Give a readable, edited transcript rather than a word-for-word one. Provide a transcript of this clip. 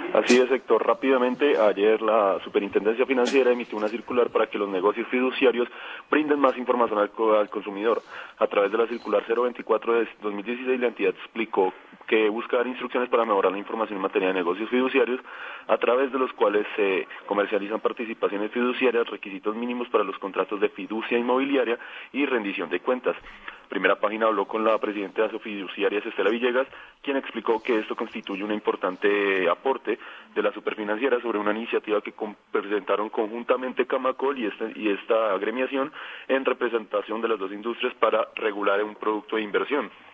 Así es, Héctor. Rápidamente, ayer la Superintendencia Financiera emitió una circular para que los negocios fiduciarios brinden más información al consumidor. A través de la circular 024 de 2016, la entidad explicó que busca dar instrucciones para mejorar la información en materia de negocios fiduciarios, a través de los cuales se comercializan participaciones fiduciarias, requisitos mínimos para los contratos de fiducia inmobiliaria y rendición de cuentas. Primera Página habló con la presidenta de Asofiduciarias, Estela Villegas, quien explicó que esto constituye un importante aporte de la Superfinanciera sobre una iniciativa que presentaron conjuntamente Camacol y esta agremiación en representación de las dos industrias para regular un producto de inversión.